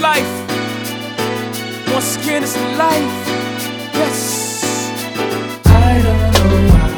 life. Once again, it's life. Yes. I don't know why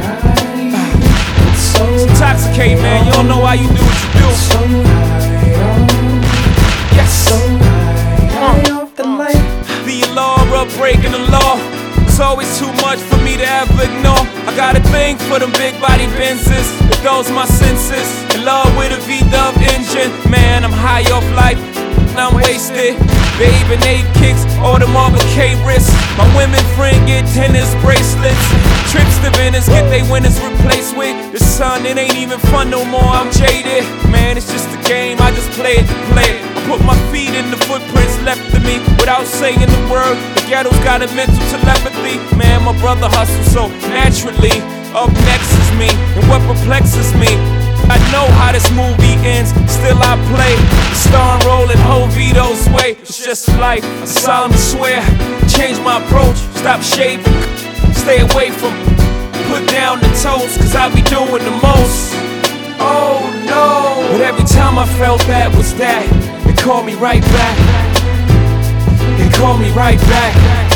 it's so Intoxicated, man. You don't know why you do what you do. So high on, Yes. so high off the light. The law of breaking the law. It's always too much for me to ever ignore. I got a thing for them big body Benzes. It dulls my senses. In love with a V-dub engine. Man, I'm high off life. I'm wasted. Babe and 8 kicks, all the Marvel K wrists. My women friend get tennis bracelets. Trips to Venice, get they winners replaced with the sun. It ain't even fun no more, I'm jaded. Man, it's just a game, I just play it to play it. I put my feet in the footprints left of me without saying the word. The ghetto's got a mental telepathy. Man, my brother hustles so naturally. Up next is me, and what perplexes me, I know how this movie ends, still I play the star and roll in Jovito's way. It's just life, I solemnly swear. Change my approach, stop shaving, stay away from, put down the toast, cause I be doing the most. Oh no. But every time I felt that was that, it called me right back. It called me right back.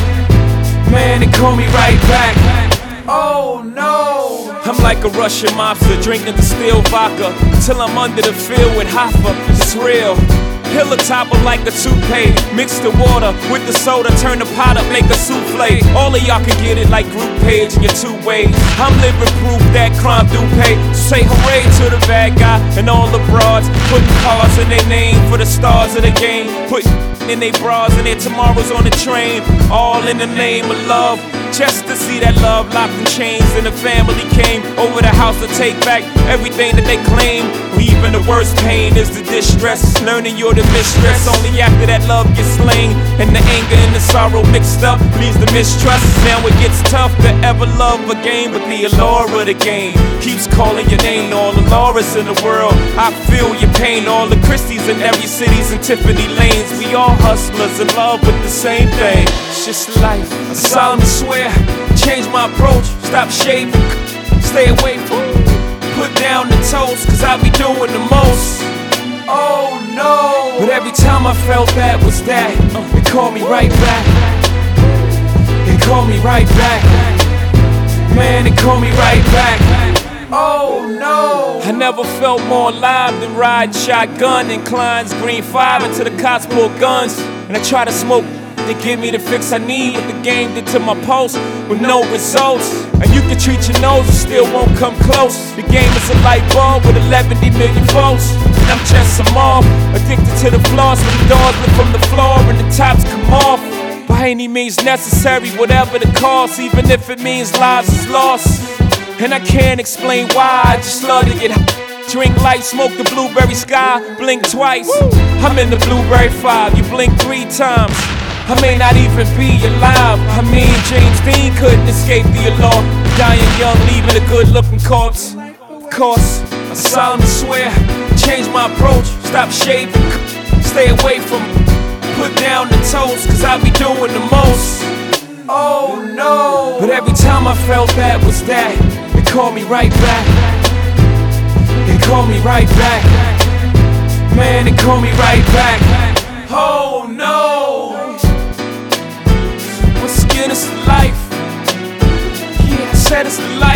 Man, it called me right back. Oh no. I'm like a Russian mobster, drinking distilled vodka till I'm under the field with Hoffa. It's real. Pill a topper like a toupee. Mix the water with the soda, turn the pot up, make a souffle. All of y'all can get it like group page in your 2 ways. I'm living proof that crime do pay. So say hooray to the bad guy and all the broads, putting cars in their name for the stars of the game, putting in their bras and their tomorrows on the train, all in the name of love. Just to see that love locked in chains, and the family came over the house to take back everything that they claim. Even the worst pain is the distress, learning you're the mistress. Only after that love gets slain, and the anger and the sorrow mixed up leaves the mistrust. Now it gets tough to ever love again, but the allure of the game keeps calling your name. All the Lauras in the world, I feel your pain. All the Christies in every city's and Tiffany lanes. We all hustlers in love with the same thing. It's just life, I solemnly swear. Change my approach, stop shaving, stay away from, put down the toast, cause I be doing the most. Oh no. But every time I felt that was that, it called me right back. It called me right back. Man, it called me right back. Oh no. I never felt more alive than riding shotgun in Klein's Green 5 until the cops pulled guns. And I try to smoke to give me the fix I need, but the game did to my pulse with no results. And you can treat your nose, it still won't come close. The game is a light bulb with 11 million volts, and I'm just some off, addicted to the floss. When the doors lift from the floor and the tops come off, by any means necessary, whatever the cost, even if it means lives is lost. And I can't explain why, I just love to get high. Drink light, smoke the blueberry sky, blink twice. I'm in the blueberry 5, you blink 3 times. I may not even be alive. I mean, James Dean couldn't escape the alarm. Dying young, leaving a good-looking corpse. Of course, I solemnly swear. Change my approach, stop shaving, stay away from, put down the toast, cause I be doing the most. Oh no. But every time I felt that was that, it called me right back. It called me right back. Man, it called me right back. Oh no. It's the life. Yeah, I said it's the life.